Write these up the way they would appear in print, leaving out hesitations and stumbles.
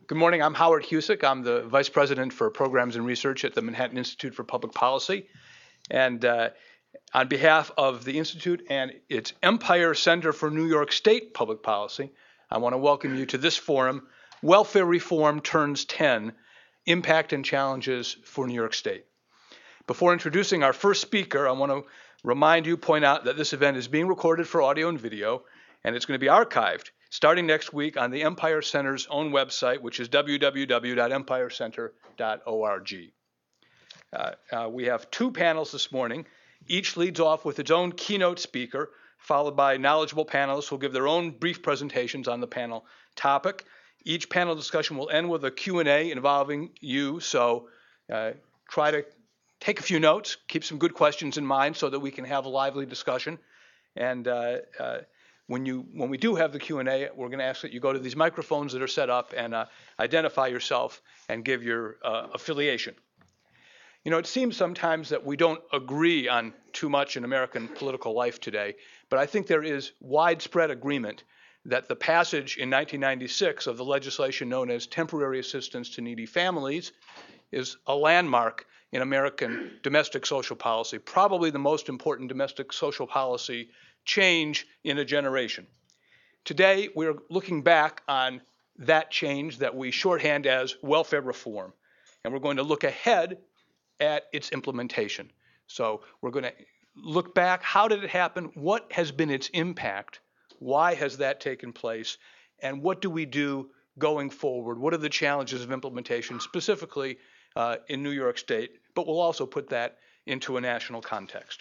Good morning. I'm Howard Husick. I'm the Vice President for Programs and Research at the Manhattan Institute for Public Policy. And on behalf of the Institute and its Empire Center for New York State Public Policy, I want to welcome you to this forum, Welfare Reform Turns 10, Impact and Challenges for New York State. Before introducing our first speaker, I want to point out that this event is being recorded for audio and video, and it's going to be archived starting next week on the Empire Center's own website, which is www.empirecenter.org. We have two panels this morning. Each leads off with its own keynote speaker, followed by knowledgeable panelists who will give their own brief presentations on the panel topic. Each panel discussion will end with a Q&A involving you, so try to take a few notes, keep some good questions in mind so that we can have a lively discussion. And when we do have the Q&A, we're going to ask that you go to these microphones that are set up and identify yourself and give your affiliation. You know, it seems sometimes that we don't agree on too much in American political life today, but I think there is widespread agreement that the passage in 1996 of the legislation known as Temporary Assistance to Needy Families is a landmark in American domestic social policy, probably the most important domestic social policy change in a generation. Today, we're looking back on that change that we shorthand as welfare reform, and we're going to look ahead at its implementation. So we're going to look back. How did it happen? What has been its impact? Why has that taken place? And what do we do going forward? What are the challenges of implementation, specifically in New York State? But we'll also put that into a national context.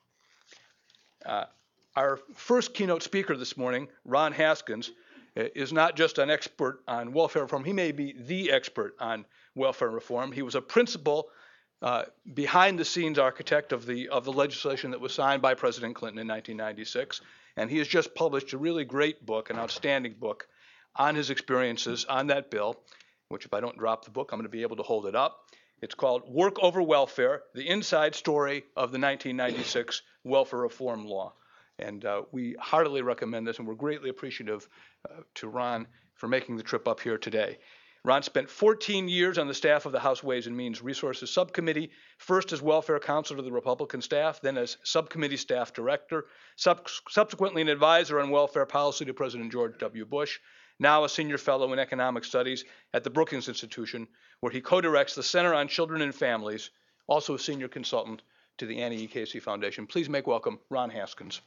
Our first keynote speaker this morning, Ron Haskins, is not just an expert on welfare reform. He may be the expert on welfare reform. He was a principal behind-the-scenes architect of the legislation that was signed by President Clinton in 1996, and he has just published a really great book, an outstanding book, on his experiences on that bill, which if I don't drop the book, I'm going to be able to hold it up. It's called Work Over Welfare, the Inside Story of the 1996 Welfare Reform Law. And we heartily recommend this, and we're greatly appreciative to Ron for making the trip up here today. Ron spent 14 years on the staff of the House Ways and Means Resources Subcommittee, first as welfare counsel to the Republican staff, then as subcommittee staff director, subsequently an advisor on welfare policy to President George W. Bush, now a senior fellow in economic studies at the Brookings Institution, where he co-directs the Center on Children and Families, also a senior consultant to the Annie E. Casey Foundation. Please make welcome Ron Haskins.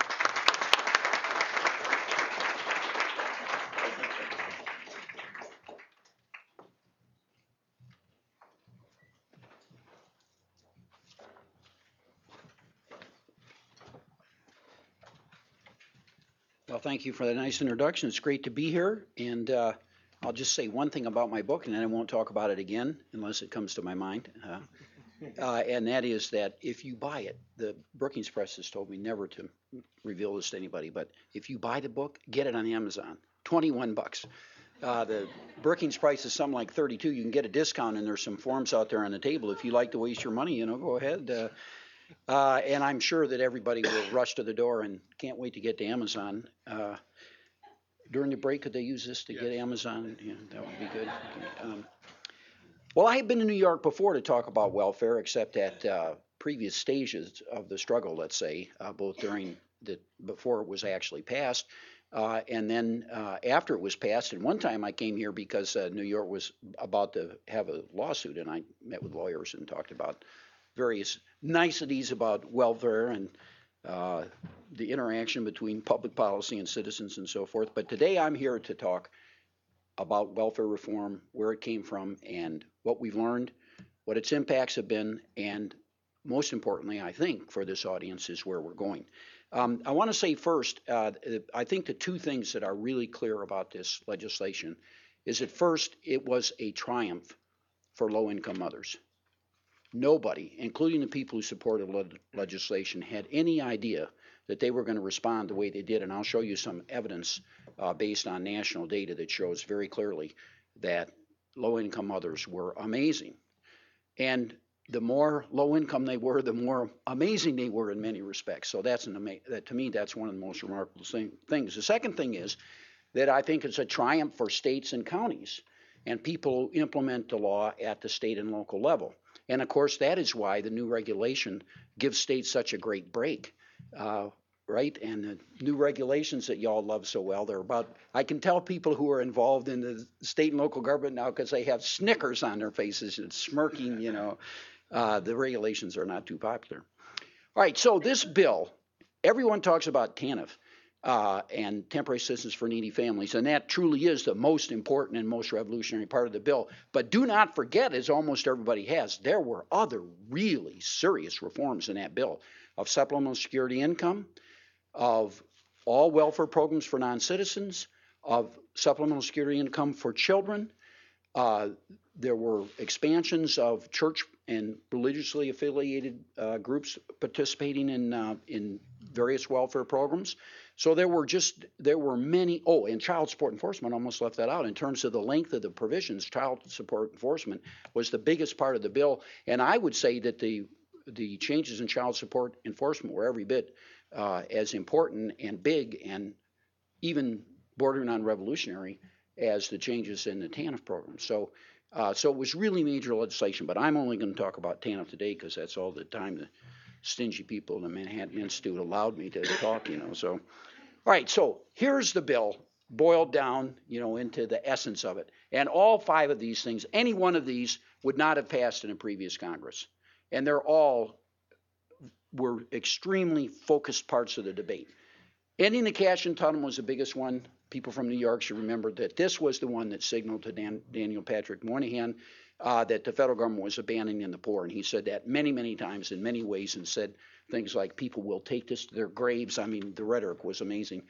Well, thank you for the nice introduction. It's great to be here, and I'll just say one thing about my book, and then I won't talk about it again unless it comes to my mind. And that is that if you buy it, the Brookings Press has told me never to reveal this to anybody, but if you buy the book, get it on Amazon, $21. The Brookings price is something like $32. You can get a discount, and there's some forms out there on the table. If you like to waste your money, go ahead. And I'm sure that everybody will rush to the door and can't wait to get to Amazon. During the break, could they use this to get Amazon? Yeah, that would be good. Well, I have been to New York before to talk about welfare, except at previous stages of the struggle, let's say, both before it was actually passed, and then after it was passed. And one time I came here because New York was about to have a lawsuit, and I met with lawyers and talked about various niceties about welfare and the interaction between public policy and citizens and so forth. But today I'm here to talk about welfare reform, where it came from, and what we've learned, what its impacts have been, and most importantly, I think, for this audience, is where we're going. I want to say first, I think the two things that are really clear about this legislation is that first, it was a triumph for low-income mothers. Nobody, including the people who supported legislation, had any idea that they were going to respond the way they did. And I'll show you some evidence based on national data that shows very clearly that low-income mothers were amazing. And the more low-income they were, the more amazing they were in many respects. So that to me, that's one of the most remarkable things. The second thing is that I think it's a triumph for states and counties. and people implement the law at the state and local level. And of course, that is why the new regulation gives states such a great break, right? And the new regulations that y'all love so well, they're about, I can tell people who are involved in the state and local government now because they have snickers on their faces and smirking, the regulations are not too popular. All right, so this bill, everyone talks about TANF. And temporary assistance for needy families. And that truly is the most important and most revolutionary part of the bill. But do not forget, as almost everybody has, there were other really serious reforms in that bill of supplemental security income, of all welfare programs for non-citizens, of supplemental security income for children. There were expansions of church and religiously affiliated groups participating in various welfare programs. So there were many, and child support enforcement, almost left that out. In terms of the length of the provisions, child support enforcement was the biggest part of the bill. And I would say that the changes in child support enforcement were every bit as important and big and even bordering on revolutionary as the changes in the TANF program. So it was really major legislation, but I'm only going to talk about TANF today because that's all the time the stingy people in the Manhattan Institute allowed me to talk, so. All right, so here's the bill boiled down, into the essence of it. And all 5 of these things, any one of these would not have passed in a previous Congress. And they're all were extremely focused parts of the debate. Ending the cash entitlement was the biggest one. People from New York should remember that this was the one that signaled to Daniel Patrick Moynihan that the federal government was abandoning the poor. And he said that many, many times in many ways and said things like people will take this to their graves. I mean, the rhetoric was amazing.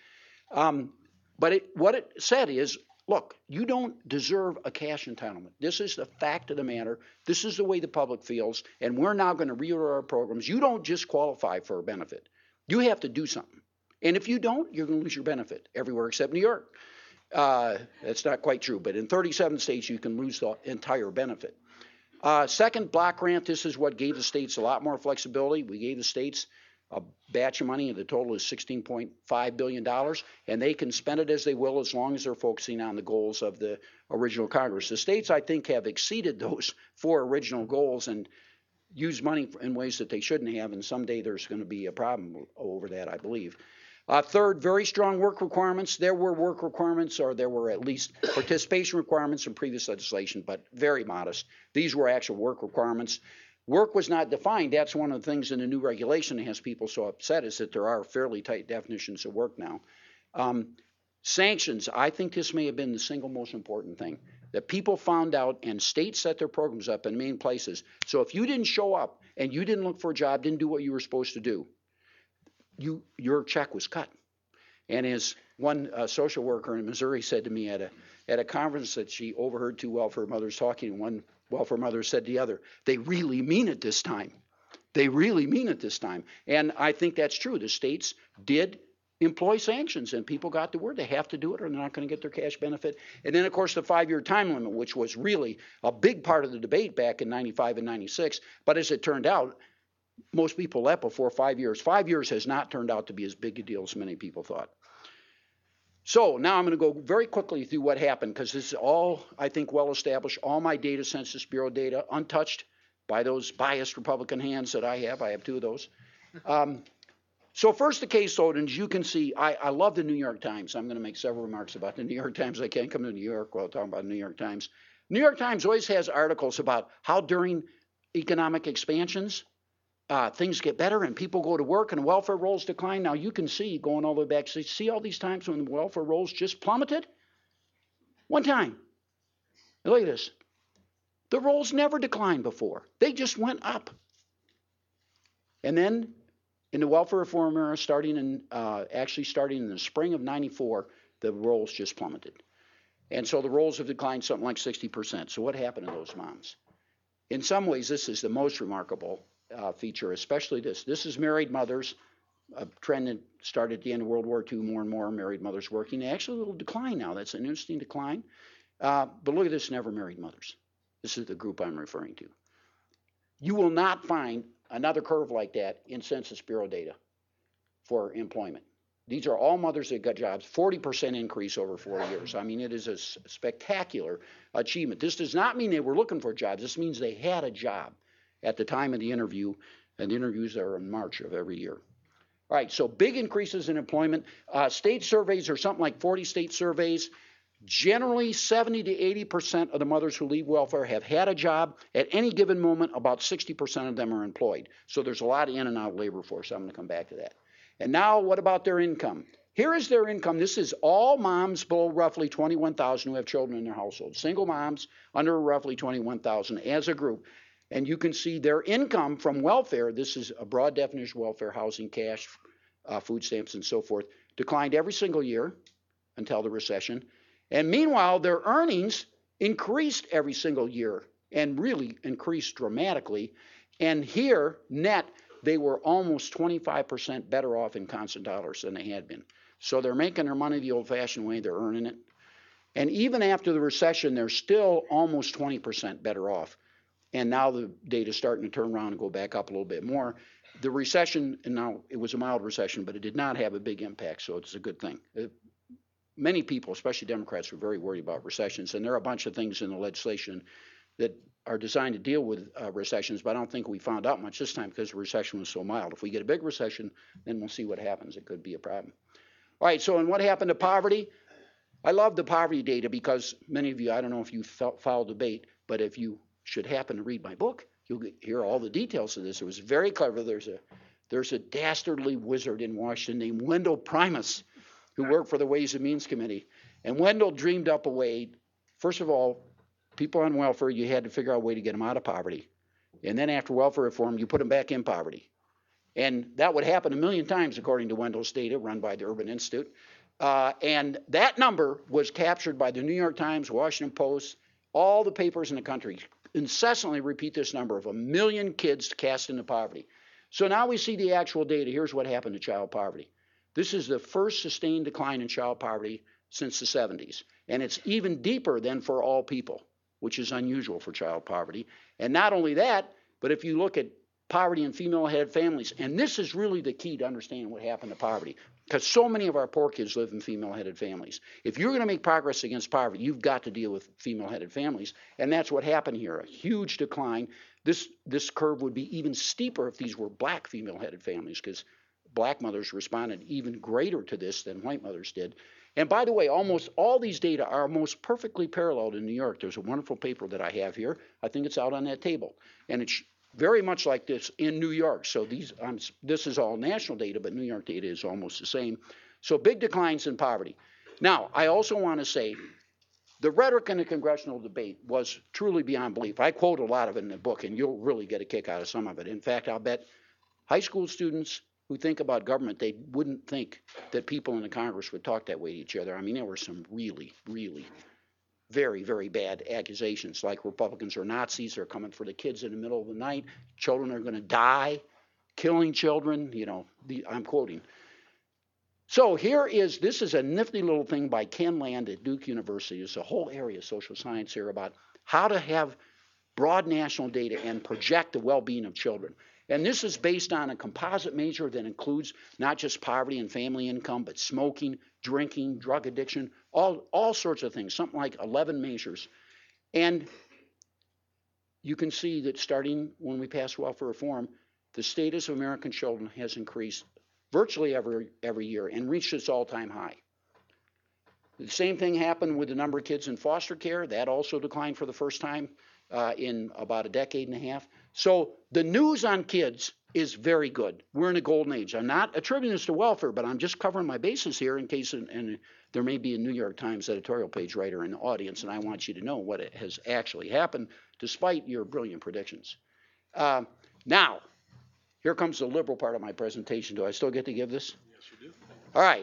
But what it said is, look, you don't deserve a cash entitlement. This is the fact of the matter. This is the way the public feels. And we're now going to reorder our programs. You don't just qualify for a benefit. You have to do something. And if you don't, you're going to lose your benefit everywhere except New York. That's not quite true, but in 37 states, you can lose the entire benefit. Second, block grant. This is what gave the states a lot more flexibility. We gave the states a batch of money, and the total is $16.5 billion, and they can spend it as they will as long as they're focusing on the goals of the original Congress. The states, I think, have exceeded those 4 original goals and used money in ways that they shouldn't have, and someday there's going to be a problem over that, I believe. Third, very strong work requirements. There were work requirements, or there were at least participation requirements in previous legislation, but very modest. These were actual work requirements. Work was not defined. That's one of the things in the new regulation that has people so upset, is that there are fairly tight definitions of work now. Sanctions. I think this may have been the single most important thing that people found out, and states set their programs up in main places. So if you didn't show up and you didn't look for a job, didn't do what you were supposed to do, your check was cut. And as one social worker in Missouri said to me at a conference that she overheard 2 welfare mothers talking, and one welfare mother said to the other, "They really mean it this time. They really mean it this time." And I think that's true. The states did employ sanctions, and people got the word they have to do it or they're not going to get their cash benefit. And then, of course, the 5-year time limit, which was really a big part of the debate back in 95 and 96. But as it turned out, most people left before 5 years. 5 years has not turned out to be as big a deal as many people thought. So now I'm going to go very quickly through what happened, because this is all, I think, well established. All my data, Census Bureau data, untouched by those biased Republican hands that I have. I have 2 of those. So first, the case load, and as you can see, I love the New York Times. I'm going to make several remarks about the New York Times. I can't come to New York while talking about the New York Times. New York Times always has articles about how during economic expansions, things get better and people go to work and welfare rolls decline. Now you can see, going all the way back, see all these times when the welfare rolls just plummeted? One time. Look at this. The rolls never declined before. They just went up. And then in the welfare reform era, starting in the spring of 94, the rolls just plummeted. And so the rolls have declined something like 60%. So what happened to those moms? In some ways, this is the most remarkable feature, especially this. This is married mothers, a trend that started at the end of World War II, more and more married mothers working. Actually, a little decline now. That's an interesting decline. But look at this, never married mothers. This is the group I'm referring to. You will not find another curve like that in Census Bureau data for employment. These are all mothers that got jobs, 40% increase over 4 years. I mean, it is a spectacular achievement. This does not mean they were looking for jobs. This means they had a job at the time of the interview, and the interviews are in March of every year. All right, so big increases in employment. State surveys are something like 40 state surveys. Generally, 70 to 80% of the mothers who leave welfare have had a job. At any given moment, about 60% of them are employed. So there's a lot of in and out labor force. I'm going to come back to that. And now, what about their income? Here is their income. This is all moms below roughly 21,000 who have children in their household. Single moms under roughly 21,000 as a group. And you can see their income from welfare, this is a broad definition of welfare, housing, cash, food stamps, and so forth, declined every single year until the recession. And meanwhile, their earnings increased every single year and really increased dramatically. And here, net, they were almost 25% better off in constant dollars than they had been. So they're making their money the old-fashioned way. They're earning it. And even after the recession, they're still almost 20% better off. And now the data's starting to turn around and go back up a little bit more. The recession, and now it was a mild recession, but it did not have a big impact, so it's a good thing. Many people, especially Democrats, were very worried about recessions, and there are a bunch of things in the legislation that are designed to deal with recessions, but I don't think we found out much this time because the recession was so mild. If we get a big recession, then we'll see what happens. It could be a problem. All right, so and what happened to poverty? I love the poverty data because many of you, I don't know if you follow debate, but if you should happen to read my book, you'll hear all the details of this. It was very clever. There's a dastardly wizard in Washington named Wendell Primus who worked for the Ways and Means Committee. And Wendell dreamed up a way. First of all, people on welfare, you had to figure out a way to get them out of poverty. And then after welfare reform, you put them back in poverty. And that would happen a million times, according to Wendell's data run by the Urban Institute. And that number was captured by the New York Times, Washington Post, all the papers in the country incessantly repeat this number of 1 million kids cast into poverty. So now we see the actual data. Here's what happened to child poverty. This is the first sustained decline in child poverty since the 70s. And it's even deeper than for all people, which is unusual for child poverty. And not only that, but if you look at poverty in female-headed families, and this is really the key to understanding what happened to poverty, because so many of our poor kids live in female-headed families. If you're going to make progress against poverty, you've got to deal with female-headed families, and that's what happened here, a huge decline. This curve would be even steeper if these were black female-headed families, because black mothers responded even greater to this than white mothers did. And by the way, almost all these data are almost perfectly paralleled in New York. There's a wonderful paper that I have here. I think it's out on that table, and it's very much like this in New York. So this is all national data, but New York data is almost the same. So big declines in poverty. Now, I also want to say the rhetoric in the congressional debate was truly beyond belief. I quote a lot of it in the book, and you'll really get a kick out of some of it. In fact, I'll bet high school students who think about government, they wouldn't think that people in the Congress would talk that way to each other. I mean, there were some really, really very, very bad accusations, like Republicans are Nazis, they're coming for the kids in the middle of the night, children are going to die, killing children, I'm quoting. So this is a nifty little thing by Ken Land at Duke University. There's a whole area of social science here about how to have broad national data and project the well-being of children. And this is based on a composite measure that includes not just poverty and family income, but smoking, drinking, drug addiction, all sorts of things, something like 11 measures. And you can see that starting when we passed welfare reform, the status of American children has increased virtually every year and reached its all-time high. The same thing happened with the number of kids in foster care. That also declined for the first time in about a decade and a half. So the news on kids is very good. We're in a golden age. I'm not attributing this to welfare, but I'm just covering my bases here in case, and there may be a New York Times editorial page writer in the audience, and I want you to know what has actually happened despite your brilliant predictions. Now, here comes the liberal part of my presentation. Do I still get to give this? Yes, you do. All right.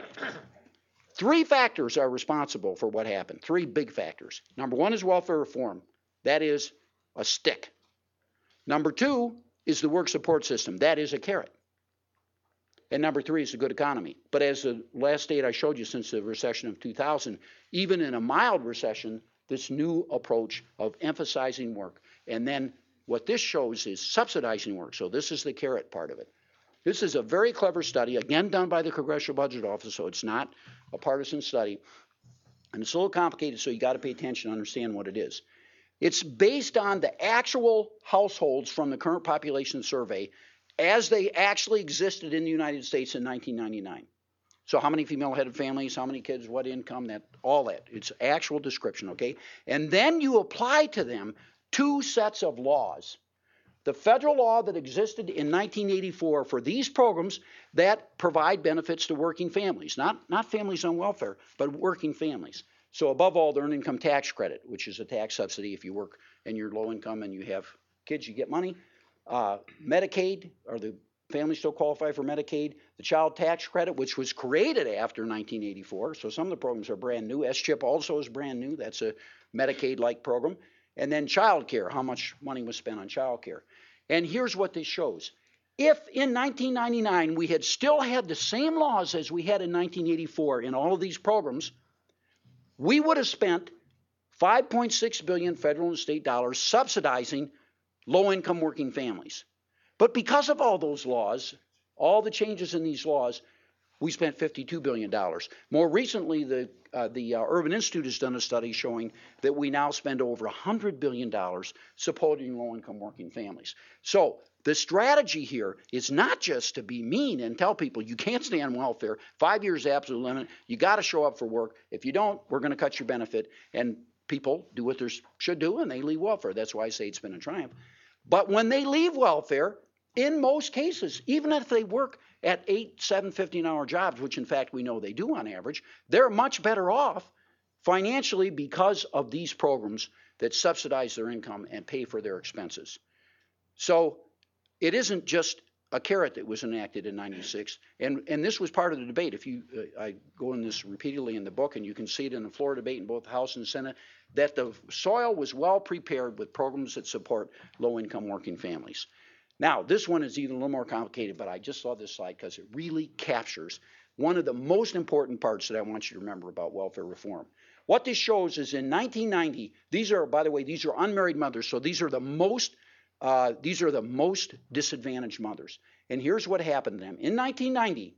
3 factors are responsible for what happened. 3 big factors. Number 1 is welfare reform. That is a stick. Number 2 is the work support system. That is a carrot. And number 3 is a good economy. But as the last data I showed you since the recession of 2000, even in a mild recession, this new approach of emphasizing work. And then what this shows is subsidizing work. So this is the carrot part of it. This is a very clever study, again done by the Congressional Budget Office, so it's not a partisan study. And it's a little complicated, so you got to pay attention to understand what it is. It's based on the actual households from the current population survey as they actually existed in the United States in 1999. So how many female-headed families, how many kids, what income, all that. It's actual description, okay? And then you apply to them two sets of laws. The federal law that existed in 1984 for these programs that provide benefits to working families, not families on welfare, but working families. So above all, the earned income tax credit, which is a tax subsidy if you work and you're low income and you have kids, you get money. Medicaid, or the families still qualify for Medicaid. The child tax credit, which was created after 1984. So some of the programs are brand new. SCHIP also is brand new. That's a Medicaid-like program. And then child care, how much money was spent on child care. And here's what this shows. If in 1999 we had still had the same laws as we had in 1984 in all of these programs, we would have spent $5.6 billion federal and state dollars subsidizing low-income working families. But because of all those laws, all the changes in these laws, we spent $52 billion. More recently, the Urban Institute has done a study showing that we now spend over $100 billion supporting low-income working families. So the strategy here is not just to be mean and tell people you can't stay on welfare, 5 years absolute limit, you got to show up for work. If you don't, we're going to cut your benefit. And people do what they should do, and they leave welfare. That's why I say it's been a triumph. But when they leave welfare, in most cases, even if they work at 8, 7, 15-hour jobs, which in fact we know they do on average, they're much better off financially because of these programs that subsidize their income and pay for their expenses. So it isn't just a carrot that was enacted in 96, and this was part of the debate. If you, I go in this repeatedly in the book, and you can see it in the floor debate in both the House and the Senate, that the soil was well prepared with programs that support low-income working families. Now, this one is even a little more complicated, but I just saw this slide because it really captures one of the most important parts that I want you to remember about welfare reform. What this shows is in 1990, these are, by the way, these are unmarried mothers, so these are the most disadvantaged mothers. And here's what happened to them. In 1990,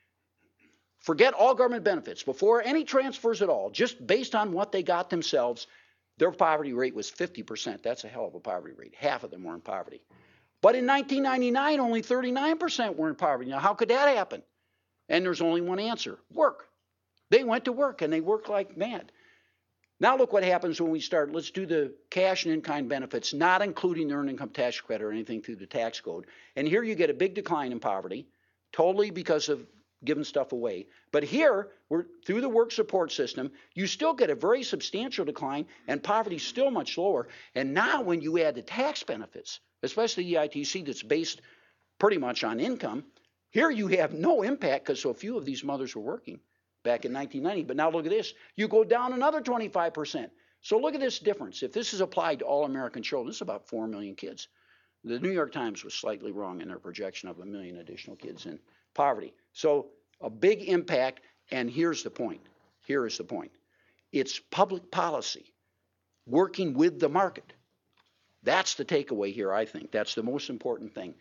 forget all government benefits, before any transfers at all, just based on what they got themselves, their poverty rate was 50%. That's a hell of a poverty rate. Half of them were in poverty. But in 1999, only 39% were in poverty. Now, how could that happen? And there's only one answer: work. They went to work, and they worked like mad. Now look what happens when we start. Let's do the cash and in-kind benefits, not including the earned income tax credit or anything through the tax code. And here you get a big decline in poverty, totally because of giving stuff away. But here, we're through the work support system, you still get a very substantial decline, and poverty is still much lower. And now when you add the tax benefits, especially the EITC that's based pretty much on income, here you have no impact because so few of these mothers were working back in 1990. But now look at this. You go down another 25%. So look at this difference. If this is applied to all American children, this is about 4 million kids. The New York Times was slightly wrong in their projection of 1 million additional kids in poverty. So a big impact, and here's the point. Here is the point. It's public policy working with the market. That's the takeaway here, I think. That's the most important thing.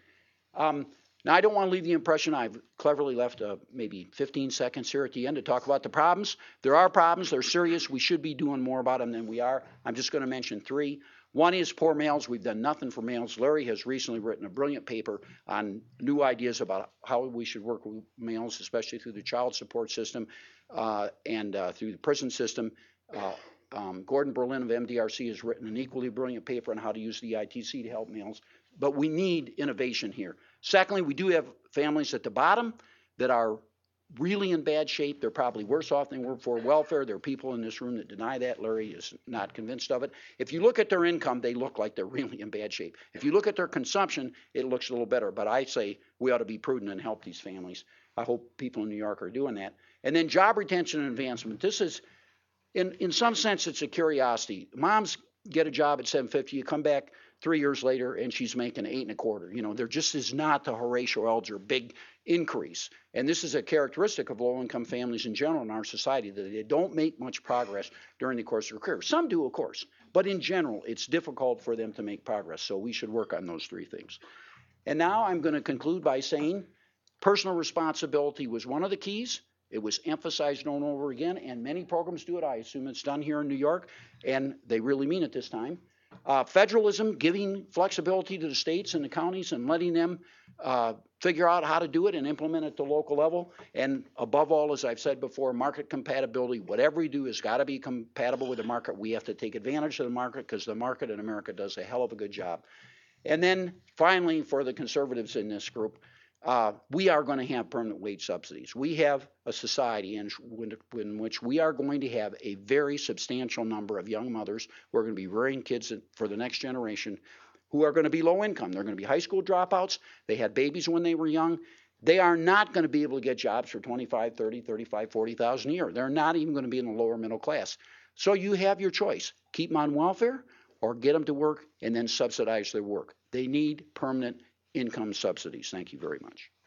Now, I don't want to leave the impression I've cleverly left maybe 15 seconds here at the end to talk about the problems. There are problems. They're serious. We should be doing more about them than we are. I'm just going to mention 3. One is poor males. We've done nothing for males. Larry has recently written a brilliant paper on new ideas about how we should work with males, especially through the child support system and through the prison system. Gordon Berlin of MDRC has written an equally brilliant paper on how to use the ITC to help males. But we need innovation here. Secondly, we do have families at the bottom that are really in bad shape. They're probably worse off than they were before welfare. There are people in this room that deny that. Larry is not convinced of it. If you look at their income, they look like they're really in bad shape. If you look at their consumption, it looks a little better. But I say we ought to be prudent and help these families. I hope people in New York are doing that. And then job retention and advancement. This is, in some sense, it's a curiosity. Moms get a job at $750. You come back 3 years later, and she's making $8.25. You know, there just is not the Horatio Alger big increase. And this is a characteristic of low-income families in general in our society, that they don't make much progress during the course of their career. Some do, of course, but in general, it's difficult for them to make progress. So we should work on those 3 things. And now I'm going to conclude by saying Personal responsibility was one of the keys. It was emphasized over and over again, and many programs do it. I assume it's done here in New York, and they really mean it this time. Federalism, giving flexibility to the states and the counties and letting them figure out how to do it and implement it at the local level. And above all, as I've said before, market compatibility. Whatever we do has got to be compatible with the market. We have to take advantage of the market because the market in America does a hell of a good job. And then finally, for the conservatives in this group, we are going to have permanent wage subsidies. We have a society in which we are going to have a very substantial number of young mothers who are going to be rearing kids for the next generation who are going to be low income. They're going to be high school dropouts. They had babies when they were young. They are not going to be able to get jobs for 25, 30, 35, 40,000 a year. They're not even going to be in the lower middle class. So you have your choice. Keep them on welfare or get them to work and then subsidize their work. They need permanent income subsidies. Thank you very much.